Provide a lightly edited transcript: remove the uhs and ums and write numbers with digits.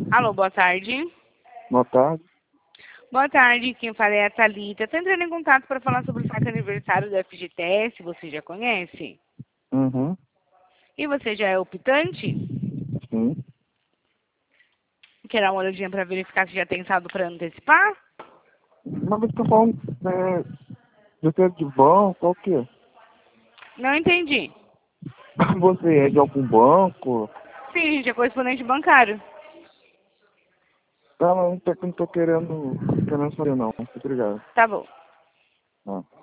Alô, boa tarde. Boa tarde. Boa tarde, quem fala é a Thalita. Estou entrando em contato para falar sobre o fato aniversário do FGTS, você já conhece? Uhum. E você já é optante? Sim. Quer dar uma olhadinha para verificar se já tem saldo para antecipar? Mas você tá falando você é de banco, qual que é? Não entendi. Você é de algum banco? Sim, a gente é correspondente bancário. Não, não tô querendo saber não. Muito obrigado. Tá bom. Ah.